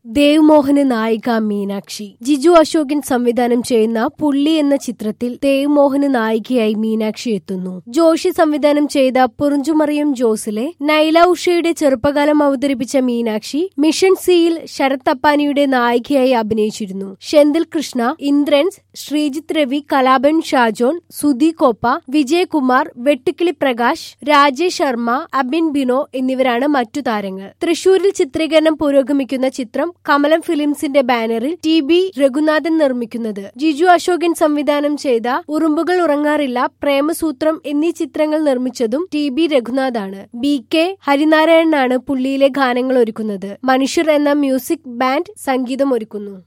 ദേവ് മോഹന് നായിക മീനാക്ഷി. ജിജു അശോകൻ സംവിധാനം ചെയ്യുന്ന പുള്ളി എന്ന ചിത്രത്തിൽ ദേവ് മോഹന് നായികയായി മീനാക്ഷി എത്തുന്നു. ജോഷി സംവിധാനം ചെയ്ത പുറിഞ്ചുമറിയം ജോസിലെ നൈല ഉഷയുടെ ചെറുപ്പകാലം അവതരിപ്പിച്ച മീനാക്ഷി മിഷൻ സിയിൽ ശരത് തപ്പാനിയുടെ നായികയായി അഭിനയിച്ചിരുന്നു. ഷെന്തിൽ കൃഷ്ണ, ഇന്ദ്രൻസ്, ശ്രീജിത്ത് രവി, കലാഭൻ ഷാജോൺ, സുധി കോപ്പ, വിജയകുമാർ, വെട്ടുക്കിളി പ്രകാശ്, രാജേഷ് ശർമ്മ, അബിൻ ബിനോ എന്നിവരാണ് മറ്റു താരങ്ങൾ. തൃശൂരിൽ ചിത്രീകരണം പുരോഗമിക്കുന്ന ചിത്രം കമലം ഫിലിംസിന്റെ ബാനറിൽ ടി.ബി. രഘുനാഥൻ നിർമ്മിക്കുന്നത്. ജിജു അശോകൻ സംവിധാനം ചെയ്ത ഉറുമ്പുകൾ ഉറങ്ങാറില്ല, പ്രേമസൂത്രം എന്നീ ചിത്രങ്ങൾ നിർമ്മിച്ചതും ടി.ബി. രഘുനാഥാണ്. ബി.കെ. ഹരിനാരായണനാണ് പുള്ളിയിലെ ഗാനങ്ങൾ ഒരുക്കുന്നത്. മനുഷ്യർ എന്ന മ്യൂസിക് ബാൻഡ് സംഗീതം ഒരുക്കുന്നു.